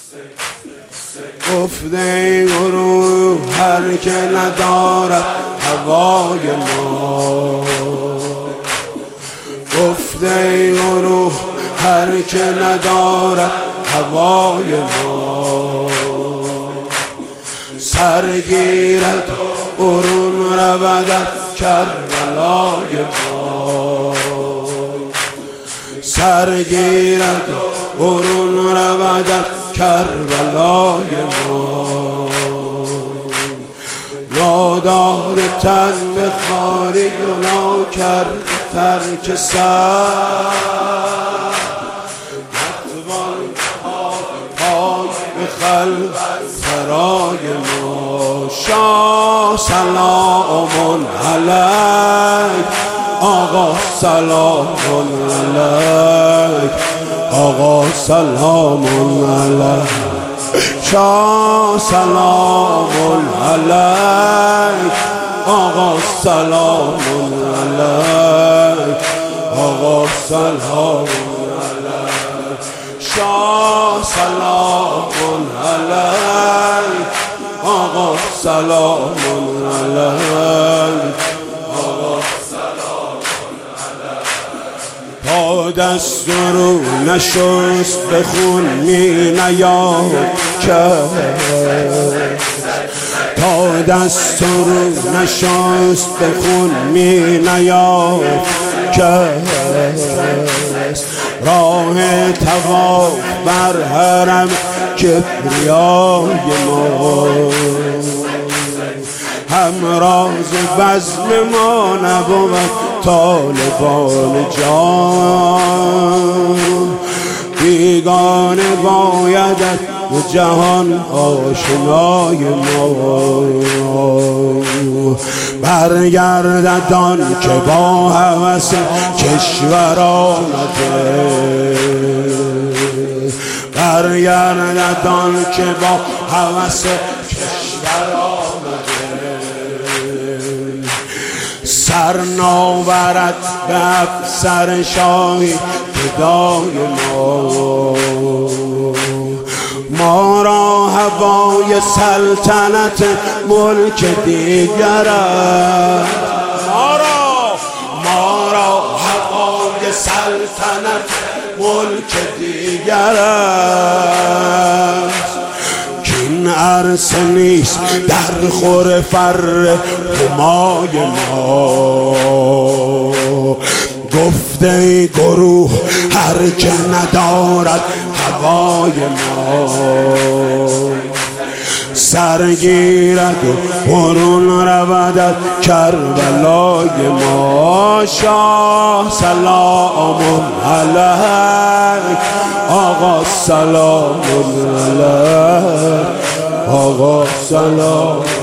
گفته گروه هر که ندارد هوای ما، گفته گروه هر که ندارد هوای ما، سرگیرد برون رود کربلای ما، سرگیرد برون رود کربلای ما، نادار تن به خاری گناه کرد ترک سر، نتوان پای به خلق سرای ما. شاه سلام علیک آقا، سلام علیک آقا، سلام علیک شاه، سلام علیک آقا، سلام علیک آقا، سلام علیک شاه، سلام علیک آقا، سلام علیک آقا، سلام علیک. تا دست رو نشست به خون می نیاد کرد، تا دست رو نشست به خون می نیاد کرد، راه طواف بر حرم کبریای ما، همراز بزم ما نبود طالبان جان، بیگانه بایدت به جهان آشنای ما، برگردد آن که با هوس کشور آمده، برگردد آن که با هوس کشور آمده، سر ناورد به افسر شاهی فدای ما را هوای سلطنت ملک دیگر است، ما را هوای سلطنت ملک دیگر است، کین عرصه نیست در خور فر همای ما، گفته گروه هر که ندارد هوای ما، سرگیرد و برون رود کربلای ما. شاه سلام علیک آقا، سلام علیک آقا، سلام